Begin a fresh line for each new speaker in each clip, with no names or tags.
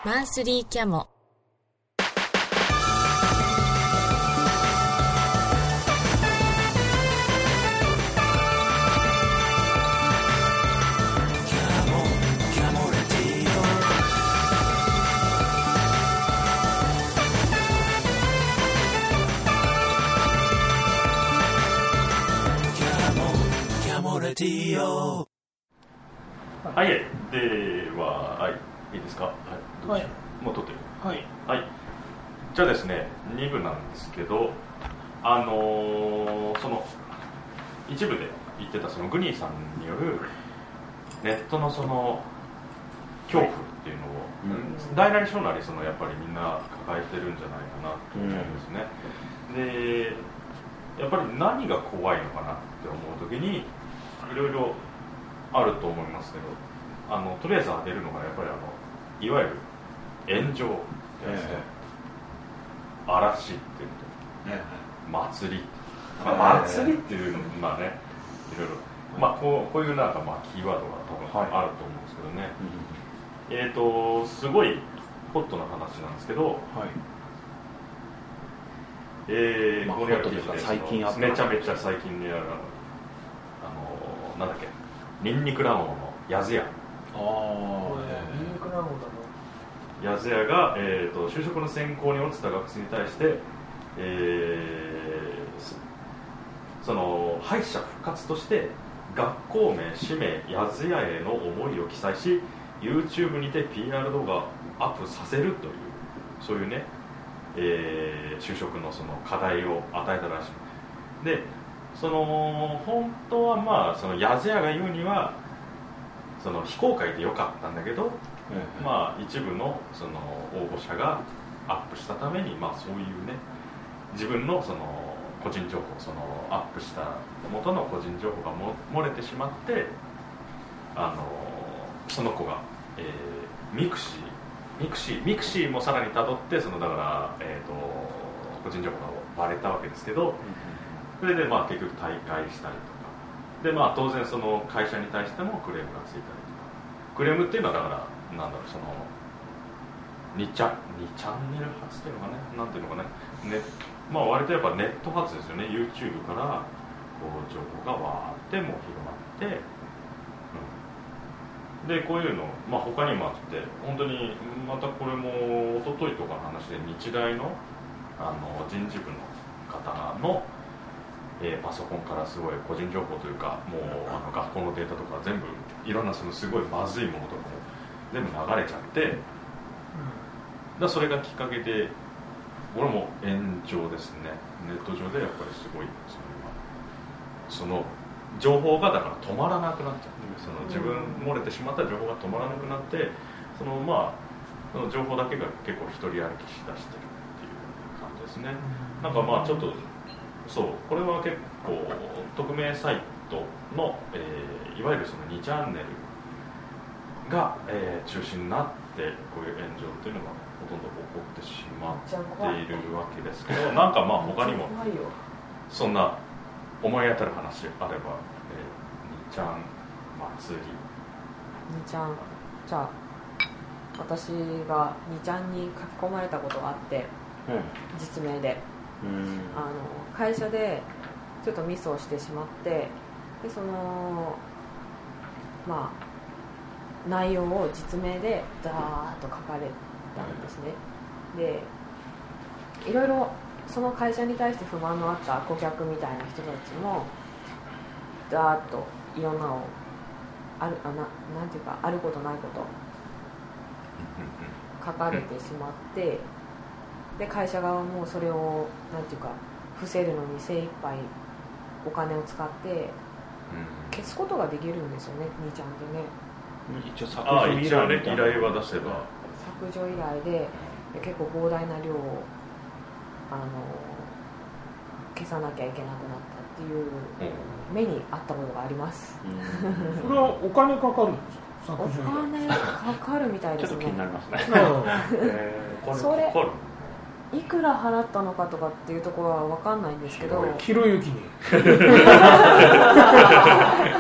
マンスリーキャモ。
はい、では、はい、いいですか。はい、
はい、
もう撮ってる。
はい、
はい。じゃあですね、2部なんですけど、その一部で言ってたそのグニーさんによるネットのその恐怖っていうのを、大なり小なりそのやっぱりみんな抱えてるんじゃないかなと思うんですね。で、やっぱり何が怖いのかなって思うときにいろいろあると思いますけど、とりあえず挙げるのがやっぱりいわゆる炎上ってやつで、嵐っていうのと、祭り、祭りっていうのまあね、いろいろ、まあこういうなんかまあキーワードが多分あると思うんですけどね。すごいホットな話なんですけど、
まあ、ホットというか最近あった
めちゃめちゃ最近にあるなんだっけ、ニンニク卵のヤズヤ。
ニンニク卵だな。
ヤズヤが、就職の選考に落ちた学生に対して、その敗者復活として学校名、氏名、ヤズヤへの思いを記載し YouTube にて PR 動画をアップさせるという、そういうね、就職のその課題を与えたらしい。で、その本当はまあそのヤズヤが言うにはその非公開でよかったんだけど、まあ一部のその応募者がアップしたために、まあそういうね、自分のその個人情報、そのアップした元の個人情報が漏れてしまって、その子が、ミクシーもさらにたどって、そのだから、個人情報がバレたわけですけど、それでまあ結局退会したりとかで、まあ当然その会社に対してもクレームがついたりとか、クレームっていうのはだからなんだろう、その2チャンネル発っていうのかね、なんていうのかね、まあ割とやっぱネット発ですよね。 YouTube からこう情報がわーってもう広まって、でこういうの、まあ、他にもあって、本当にまたこれも一昨日とかの話で、日大の人事部の方のパソコンからすごい個人情報というか、もう学校のデータとか全部いろんなそのすごいまずいものとかも全部流れちゃって、だそれがきっかけで俺も炎上ですね。ネット上でやっぱりすごいその情報がだから止まらなくなっちゃって、その自分漏れてしまった情報が止まらなくなって、そのまあその情報だけが結構一人歩きしだしてるっていう感じですね。なんかまあちょっとそう、これは結構匿名サイトの、いわゆるその2チャンネルが、中心になってこういう炎上っていうのがほとんど起こってしまっているわけですけど、なんかまあ他にもそんな思い当たる話あれば、2ちゃん祭り。
2ちゃん、じゃあ私が2ちゃんに書き込まれたことがあって、実名で会社でちょっとミスをしてしまって、でそのまあ内容を実名でダーッと書かれたんですね。でいろいろその会社に対して不満のあった顧客みたいな人たちもダーッといろんなのをなんていうか、あることないこと書かれてしまって、で会社側もそれをなんていうか伏せるのに精一杯お金を使って消すことができるんですよね、2ちゃんでね。
一応ね、依頼は出せば
削除依頼で結構膨大な量を消さなきゃいけなくなったっていう目にあったことがあります。
それはお金かかるんですか？
お金かかるみたいですね。
ちょっと気になりますね。
それいくら払ったのかとかっていうところは分かんないんですけど、
ひろゆきに
そういう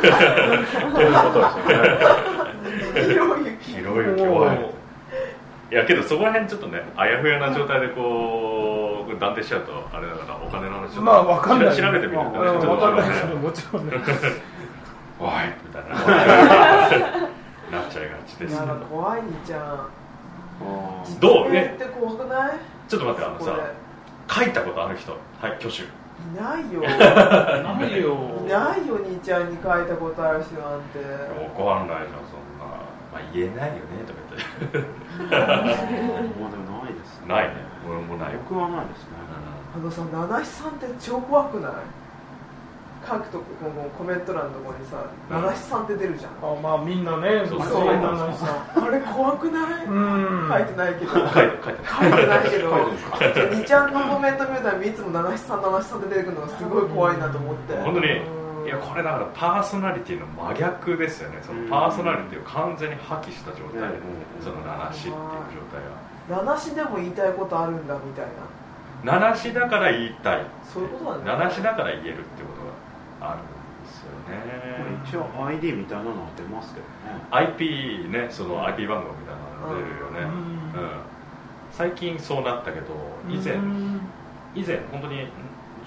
ことですよね。ひろゆきはいいやけどそこら辺ちょっとねあやふやな状態でこう断定しちゃうとあれだからお金の話
まあわかんない
調べてみるとね
わかんないけどもちろんね
おいみたいななっちゃいがちです、ね、
いや怖いにちゃん
どう
って怖くない？
ちょっと待って書いたことある人はい挙手
いないよ
ないよ
いないよ兄ちゃんに書いたことある人なんて
怒らないじゃんそんな、まあ、言えないよねとか言って
まあでもないですね。
ないね俺もない
僕はないですね。
七七さんって超怖くない？書くとこのコメント欄のところにさ七七さんって出るじゃん。
あまあみんなね
そう
そうあれ怖くない？書いてないけど書いてないけど2ちゃんのコメント見るたびいつも七七さん七七さんって出てくるのがすごい怖いなと思って
本当にいやこれだからパーソナリティの真逆ですよねそのパーソナリティを完全に破棄した状態その七七っていう状態は
七七でも言いたいことあるんだみたいな
七七だから言いたい
そういうことなんだ
七七だから言えるってことがあるんですよね
一応 ID みたいなのは出ますけどね
IP ねその IP 番号みたいなの出るよね、最近そうなったけど以前本当に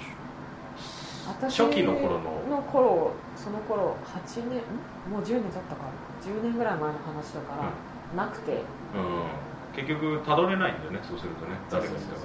初期の頃
その頃8年もう10年経ったか10年ぐらい前の話だから、なくて、
結局たどれないんだよねそうするとね誰が言ったか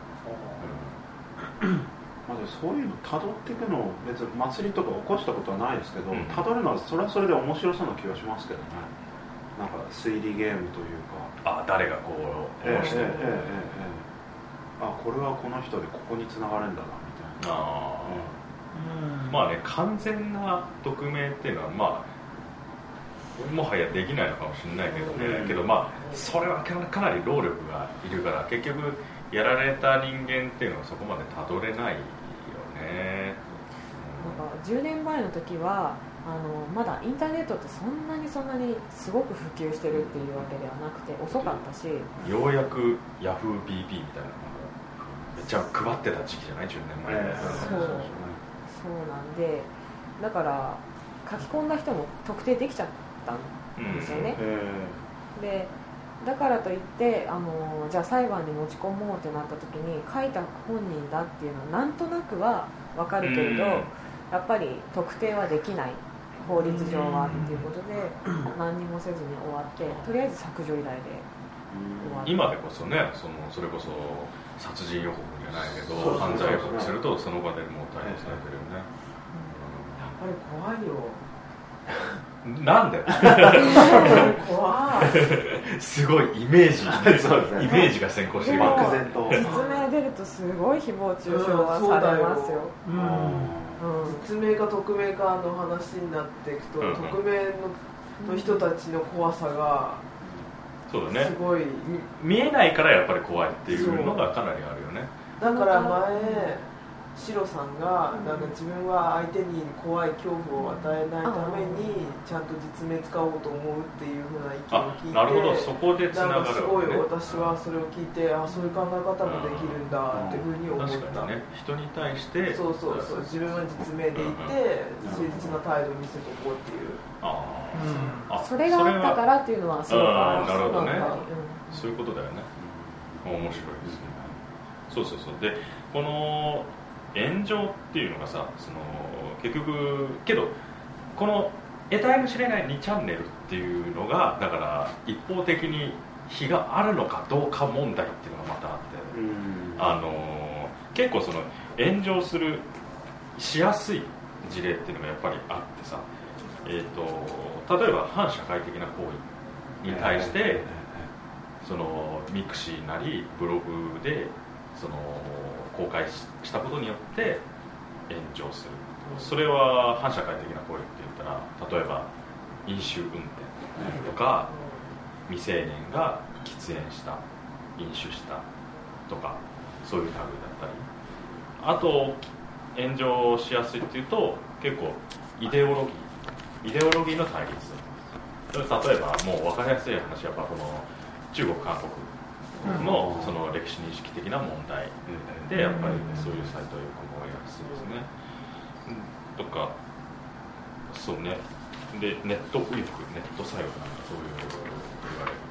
って
まあ、そういうの辿っていくの別に祭りとか起こしたことはないですけど辿るのはそれはそれで面白そうな気がしますけどねなんか推理ゲームというか
誰がこうして
これはこの人でここに繋がるんだなみたいな
まあね完全な匿名っていうのはまあもはやできないのかもしれないけどね、けどまあそれはかなり労力がいるから結局やられた人間っていうのはそこまでたどれないよね。
なんか10年前の時はまだインターネットってそんなにすごく普及してるっていうわけではなくて遅かったし
ようやく YahooBP みたいなのがめっちゃ配ってた時期じゃない10年前で、
そうなんでだから書き込んだ人も特定できちゃったんですよね、でだからといってじゃあ裁判に持ち込もうってなった時に書いた本人だっていうのはなんとなくは分かるけれど、やっぱり特定はできない法律上はっていうことで何にもせずに終わってとりあえず削除依頼で終わって
今でこそねそれこそ殺人予告じゃないけど犯罪予告するとその場でもう逮捕されてるよね、
やっぱり怖いよ
なんで
怖い
すごいイメージイメージが先行してる
漠然と
実名出るとすごい誹謗中傷はされますよ、
実名か匿名かの話になっていくと、匿名の人たちの怖さが
そうだね
すごい
見えないからやっぱり怖いっていうのがかなりあるよね。
だから前シロさんがなんか自分は相手に怖い恐怖を与えないためにちゃんと実名使おうと思うっていうふうな意見を聞いて、
なるほどそこでつながるわけね。
すごい私はそれを聞いてそういう考え方もできるんだっていうふうに思った。
確かにね人に対して
そう自分は実名でいて誠実な態度を見せておこうっていう。
それがあったからっていうのはすごくある。
なるほどね、そういうことだよね。面白いですね。そうでこの炎上っていうのがさ結局けどこの得体の知れない2チャンネルっていうのがだから一方的に非があるのかどうか問題っていうのがまたあって、結構炎上しやすい事例っていうのがやっぱりあってさ、例えば反社会的な行為に対してミクシーなりブログで公開したことによって炎上する。それは反社会的な行為って言ったら例えば飲酒運転とか未成年が喫煙した飲酒したとかそういう類だったり、あと炎上しやすいっていうと結構イデオロギーの対立。例えばもう分かりやすい話はやっぱこの中国韓国の歴史認識的な問題でやっぱりそういうサイトをよく思いやすいですね。とかそうねでネット右翼ネット左翼なんかそういうことを言われる。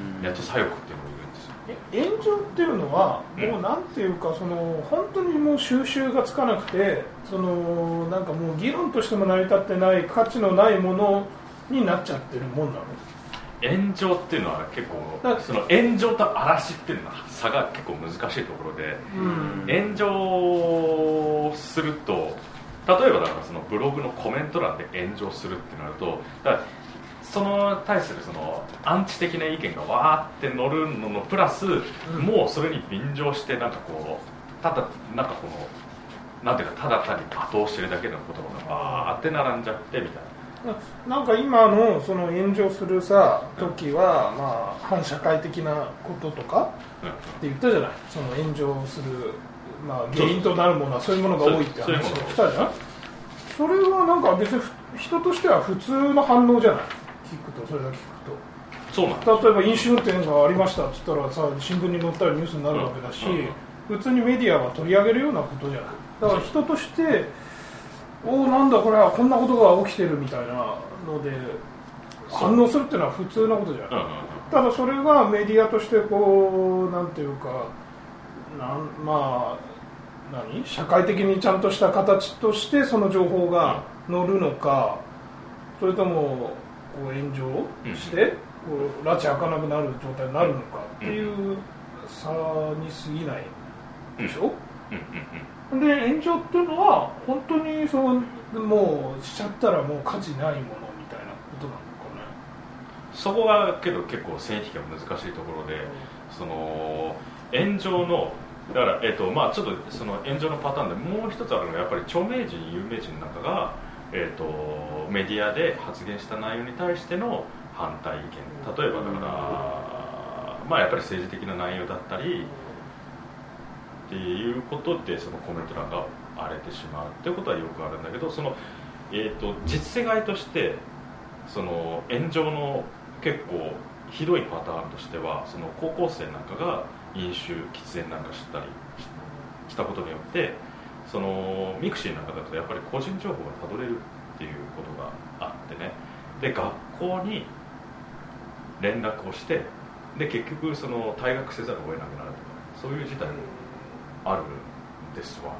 やっと左翼っていうのがいるんですよ。
炎上っていうのはもうなんていうか、その本当にもう収集がつかなくて、そのなんかもう議論としても成り立ってない価値のないものになっちゃってるもんなの？
炎上っていうのは結構その炎上と嵐っていうのは差が結構難しいところで、炎上すると例えばだからそのブログのコメント欄で炎上するってなると、だからその対するそのアンチ的な意見がわーって乗るののプラス、もうそれに便乗してなんかこうただなんかこのなんていうかただ単に罵倒してるだけの言葉がわーって並んじゃってみたいな。
なんか今のその炎上するさ時は、まあ反社会的なこととかって言ったじゃない。その炎上する、まあ、原因となるものはそういうものが多いって話が来たじゃん。それはなんか別に人としては普通の反応じゃない。聞くとそれだけ聞くと。
そうなんです。
例えば飲酒運転がありましたって言ったらさ、新聞に載ったらニュースになるわけだし、普通にメディアは取り上げるようなことじゃない。だから人としてなんだこれはこんなことが起きてるみたいなので反応するっていうのは普通のことじゃない。ただそれがメディアとしてこうなんていうかまあ社会的にちゃんとした形としてその情報が乗るのか、それともこう炎上してこう拉致開かなくなる状態になるのかっていう差に過ぎないでしょ。で炎上っていうのは本当にもうしちゃったらもう価値ないものみたいなことなのかね。
そこがけど結構線引きが難しいところで、その炎上のだからまあちょっとその炎上のパターンでもう一つあるのがやっぱり著名人有名人なんかがメディアで発言した内容に対しての反対意見、例えばだからまあやっぱり政治的な内容だったりっていうことでそのコメント欄が荒れてしまうっていうことはよくあるんだけど、その実世界としてその炎上の結構ひどいパターンとしては、その高校生なんかが飲酒喫煙なんかしたりしたことによって、そのミクシーなんかだとやっぱり個人情報がたどれるっていうことがあってね、で学校に連絡をしてで結局その退学せざるを得なくなるとか、そういう事態もあるんですわ。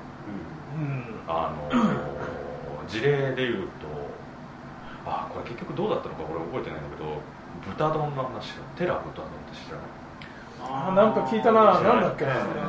事例でいうとこれ結局どうだったのか俺覚えてないんだけど、豚丼の話、テラ豚丼って知らない？
なんか聞いたな。なんだっけ、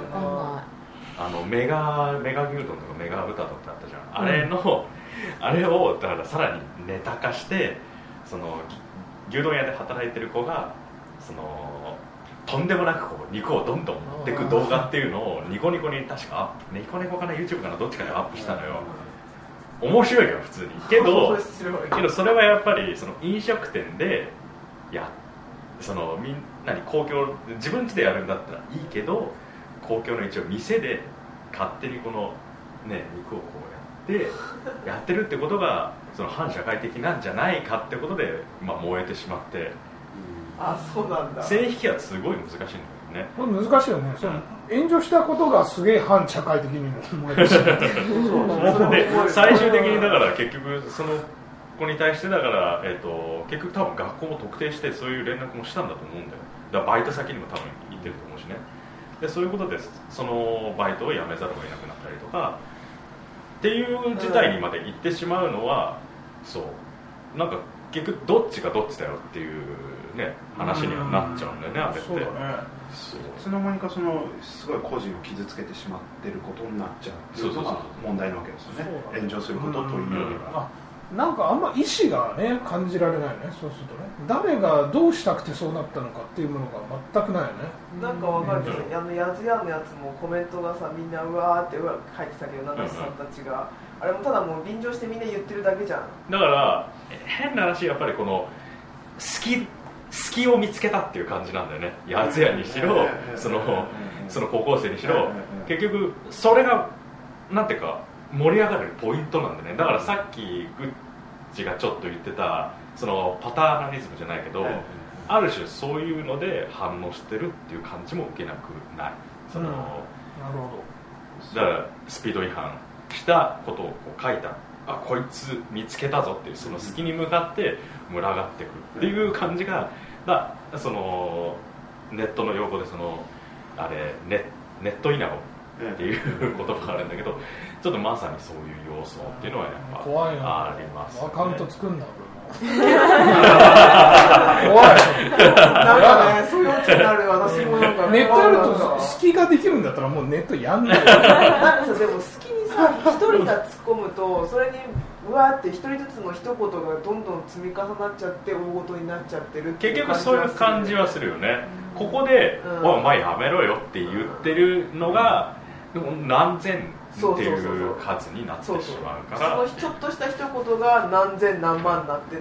メガ牛丼とかメガ豚丼ってあったじゃん、あれをだからさらにネタ化して、その牛丼屋で働いてる子がそのとんでもなくこう肉をどんどん持っていく動画っていうのをニコニコに確かニコニコかな YouTube かなどっちかにアップしたのよ。面白いよ普通にけどそれはやっぱりその飲食店でそのみんなに公共自分家でやるんだったらいいけど、公共の一応店で勝手にこのね肉をこうやってるってことがその反社会的なんじゃないかってことで、まあ、燃えてしまって、
そうなんだ。
線引きはすごい難しいんだけどね。
難しいよね。その炎上したことがすげえ反社会的にも燃えてしまう
で最終的にだから結局その子に対してだから、結局多分学校も特定してそういう連絡もしたんだと思うんだよ。だからバイト先にも多分行ってると思うしね。でそういうことでそのバイトを辞めざるを得なくなったりとかっていう事態にまで行ってしまうのは、そうなんか結局どっちがどっちだよっていうね話にはなっちゃうんだよね、あれって。
そうだね。いつの間にかそのすごい個人を傷つけてしまってることになっちゃうっていうのが問題なわけですよね。炎上することというよりは、
なんかあんま意思がね感じられないね。そうするとね、誰がどうしたくてそうなったのかっていうものが全くないよね。
なんかわかるけど、やつやのやつもコメントがさ、みんなうわーって書いてたけど、七瀬さんたちが、あれもただもう便乗してみんな言ってるだけじゃん。
だから変な話、やっぱりこの隙を見つけたっていう感じなんだよね。やつやにしろ、その高校生にしろ、結局それがなんていうか盛り上がるポイントなんでね。だからさっきグッチがちょっと言ってたそのパターナリズムじゃないけど、ある種そういうので反応してるっていう感じも受けなくない。なる
ほ
ど。だからスピード違反したことをこう書いた、こいつ見つけたぞっていうその隙に向かって群がってくるっていう感じがそのネットの用語であれネット稲子っていう言葉があるんだけど、ちょっとまさにそういう要素っていうのはやっぱ
怖いな
ありますね。
アカウント作んな俺も
怖いなんかね、そういうオチになる。私もなんか
ネットやると隙ができるんだったらもうネットやんないよ
なんかさ、でも好きにさ、一人が突っ込むとそれにうわーって一人ずつの一言がどんどん積み重なっちゃって大事になっちゃってるっていう
結局そういう感じはするよね。ここで、お前やめろよって言ってるのが何千っていう数になってしまうから、
そのちょっとした一言が何千何万になってって、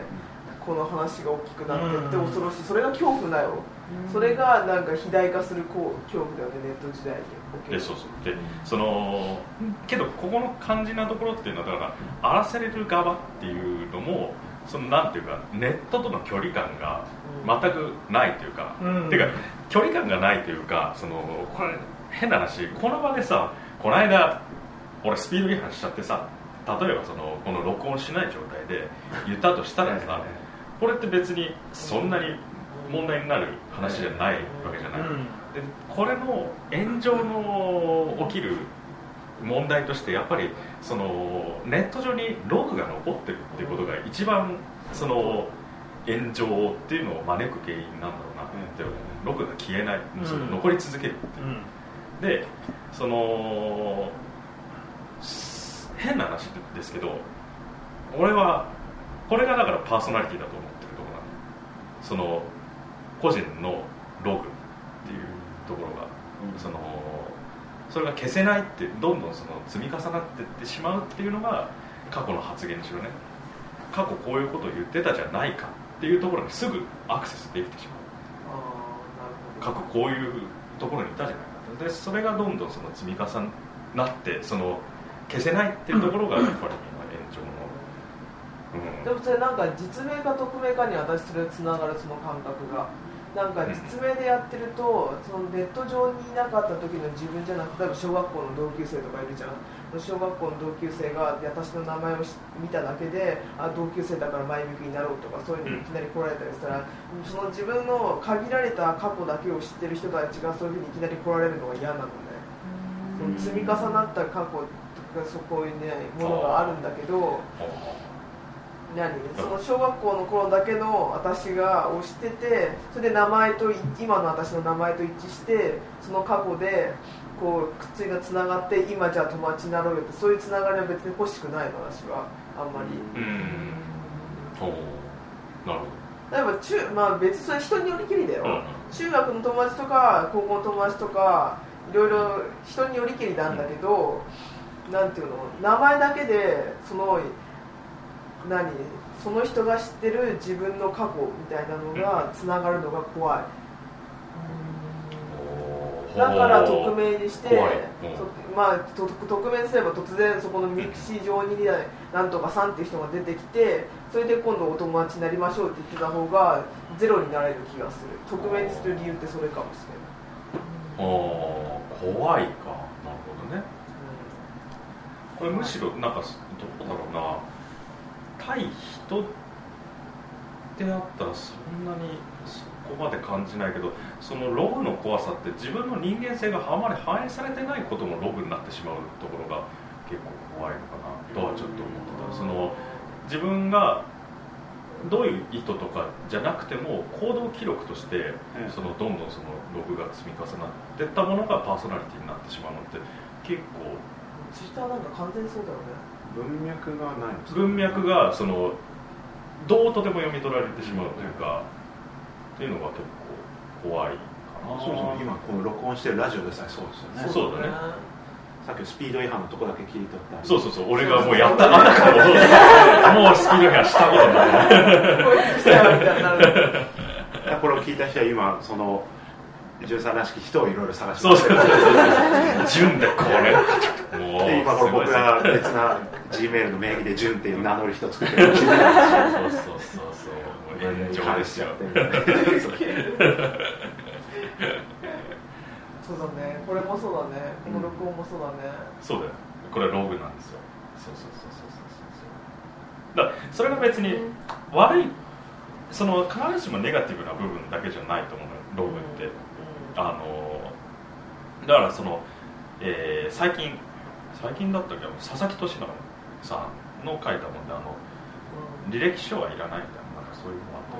この話が大きくなってって恐ろしい。それが恐怖だよ。それがなんか肥大化する恐怖だよね、ネット時代に。
でそうでけどここの肝心なところっていうのはだから荒らされる側っていうのもなんていうかネットとの距離感が全くないというか、っていうか距離感がないというかこれ変な話、この場でさ、この間俺スピード違反しちゃってさ、例えばこの録音しない状態で言ったとしたらさ、これって別にそんなに問題になる話じゃないわけじゃない、でこれの炎上の起きる問題としてやっぱりネット上にログが残ってるっていうことが一番炎上っていうのを招く原因なんだろうなって思う。ログが消えない、残り続けるっていう、で変な話ですけど、俺はこれがだからパーソナリティだと思ってるところなの。個人のログっていうところが、それが消せないってどんどん積み重なっていってしまうっていうのが過去の発言にしろね、過去こういうことを言ってたじゃないかっていうところにすぐアクセスできてしまう。過去こういうところにいたじゃないかで、それがどんどん積み重なって消せないっていうところがやっぱり今炎上の、
でもそれなんか実名か匿名かに私それつながる、その感覚がなんか実名でやってると、ネット上にいなかった時の自分じゃなくて、例えば小学校の同級生とかいるじゃん。小学校の同級生が私の名前を見ただけで、同級生だから前向きになろうとかそういうのにいきなり来られたりしたら、自分の限られた過去だけを知ってる人たちがそういうふうにいきなり来られるのが嫌なのね。積み重なった過去とかそこにねものがあるんだけど、小学校の頃だけの私がを知ってて、それで名前と今の私の名前と一致して、その過去でこうくっついがつながって、今じゃあ友達になろうよって、そういうつながりは別に欲しくないの、私はあんまり。
なるほ
ど。例えば別にそれ人によりきりだよ、中学の友達とか高校の友達とかいろいろ人によりきりなんだけど、なんていうの、名前だけでその人が知ってる自分の過去みたいなのがつながるのが怖い。だから匿名にして、匿名にすれば突然そこのミクシー上になんとかさんっていう人が出てきて、それで今度お友達になりましょうって言ってた方がゼロになれる気がする。匿名にする理由ってそれかもしれない。
怖いか。なるほどね。これむしろなんかどうだろうな、対人であったらそんなにそこまで感じないけど、そのログの怖さって自分の人間性があまり反映されてないこともログになってしまうところが結構怖いのかなとはちょっと思ってた。自分がどういう意図とかじゃなくても行動記録としてどんどんログが積み重なっていったものがパーソナリティになってしまうのって結構。
ツイッターなんか完全にそうだよね。
文脈がないんですか。
文脈がどうとでも読み取られてしまうというか、っていうのが結構怖いかな。
そうですね。今この録音してるラジオでさえそうですよね。
そうだね。
さっきスピード違反のとこだけ切り取ったり。
そう俺がもうやったあたかももうスピード違反したことない
こいつしたよみたいになる。
これを聞いた人は今潤さんらしき人をいろいろ探して
ます潤でこれ
で今僕が別な Gmail の名義で潤っていう名乗る人作ってるそう
炎上ですよ。
そうだね、これもそうだね、この録音もそうだね。
そうだよ、これログなんですよ。だからそれが別に悪いその必ずしもネガティブな部分だけじゃないと思うのよログって、だからその、最近だったっけ佐々木俊直さんの書いたもんで履歴書はいらないみたいな、なんかそういうのがあ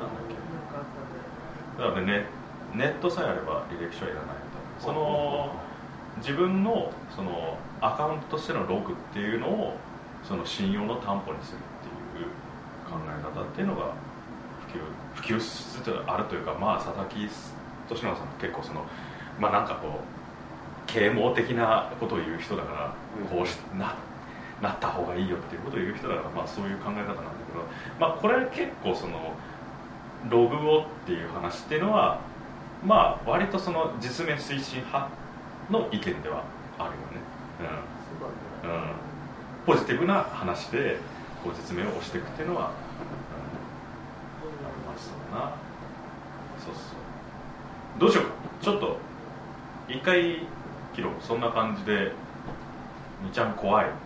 ったなんだっけ、だからねネットさえあれば履歴書はいらないみたいな、その自分のそのアカウントとしてのログっていうのをその信用の担保にするっていう考え方っていうのが普及しつつあるというか、まあ佐々木俊直さんって結構そのまあなんかこう啓蒙的なことを言う人だから、こうなった方がいいよっていうことを言う人だから、まあそういう考え方なんだけど、まあこれ結構そのログをっていう話っていうのはまあ割とその実名推進派の意見ではあるよね。ポジティブな話でこう実名を押していくっていうのは、ありましたな。そうそう。どうしようか。ちょっと一回切ろう。そんな感じで2ちゃん怖い。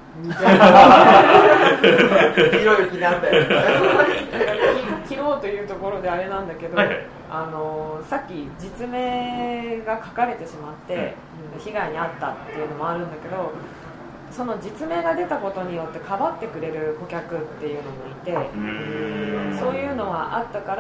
ひろゆきなんだよ。
切ろうというところであれなんだけど、
はいはい、
さっき実名が書かれてしまって、被害に遭ったっていうのもあるんだけど、その実名が出たことによってかばってくれる顧客っていうのもいて、そういうのはあったから、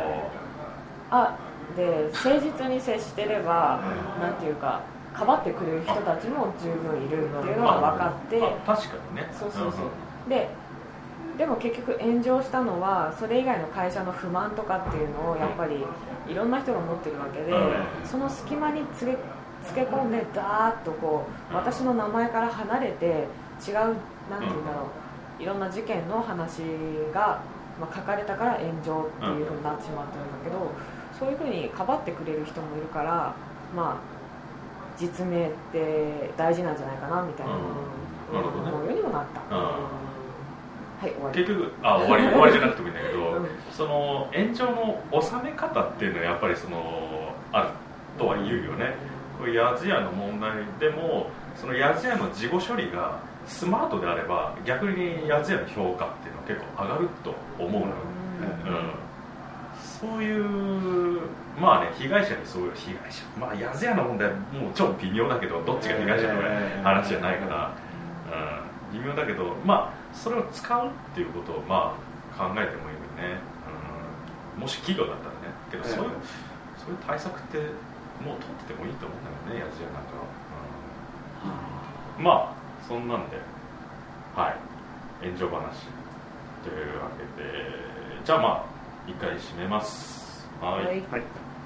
で誠実に接してれば、なんていうかかばってくれる人たちも十分いるっていうのが分かって、
確かにね。
そうでも結局炎上したのはそれ以外の会社の不満とかっていうのをやっぱりいろんな人が持ってるわけで、その隙間につけ込んでダーッとこう私の名前から離れて違う、なんていうんだろう、いろんな事件の話が、書かれたから炎上っていう風になってしまったんだけど、そういう風にかばってくれる人もいるから、実名って大事なんじゃないかなみたいな思うようにもなった。はい、終わり。
結局終わりじゃなくてもいいんだけど、その炎上の収め方っていうのはやっぱりそのあるとは言うよね。これヤズヤの問題でもそのヤズヤの事後処理がスマートであれば逆にヤズヤの評価っていうのは結構上がると思うのよ。そういうまあね、被害者にそういう被害者、ヤズヤの問題はもう超微妙だけど、どっちが被害者の話じゃないから、微妙だけど、それを使うっていうことを考えてもいいよね。もし企業だったらね。けどそういう対策ってもう取っててもいいと思うんだよね、ヤズヤなんかは。そんなんで、はい、炎上話というわけで、じゃあ一回締めます。はい。